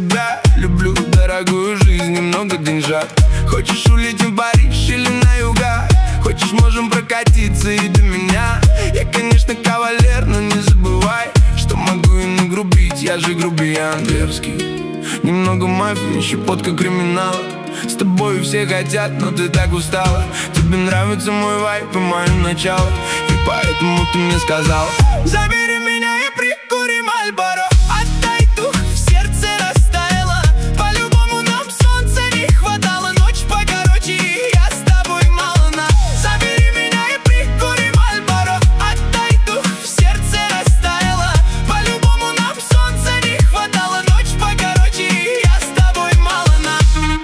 тебя. Люблю дорогую жизнь, немного деньжат. Хочешь, улетим в Париж или на юга? Хочешь, можем прокатиться и до меня. Я, конечно, кавалер, но не забывай, что могу и нагрубить, я же грубиян дерзкий. Немного мафии, щепотка криминала. С тобой все хотят, но ты так устала. Тебе нравится мой вайб и мое начало, и поэтому ты мне сказала: забери меня и прикури Мальборо. Отдай дух, в сердце растаяло. По-любому нам солнца не хватало. Ночь покороче, и я с тобой мало на. Забери меня и прикури Мальборо. Отдай дух, в сердце растаяло. По-любому нам солнца не хватало. Ночь покороче, и я с тобой мало на.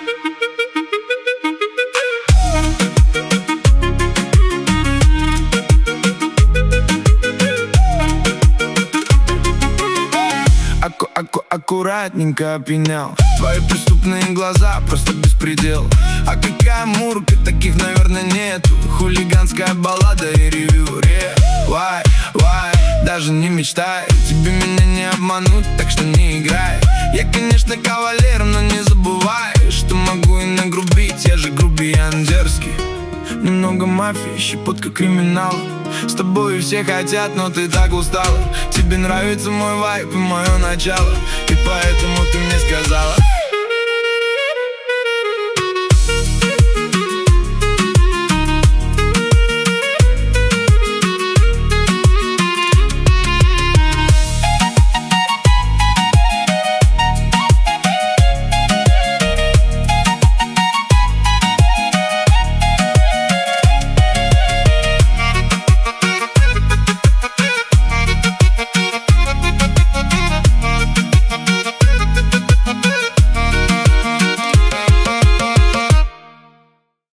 Аккуратненько опьянял. Твои преступные глаза, просто беспредел. А какая мурка, таких, наверное, нету. Хулиганская баллада и ревью. Why, даже не мечтай. Тебе меня не обмануть, так что не играй. Я, конечно, кавалер, но не забывай, что могу и нагрубить, я же грубиян дерзкий. Немного мафии, щепотка криминала. С тобой все хотят, но ты так устала. Тебе нравится мой вайб и мое начало, и поэтому ты мне сказала: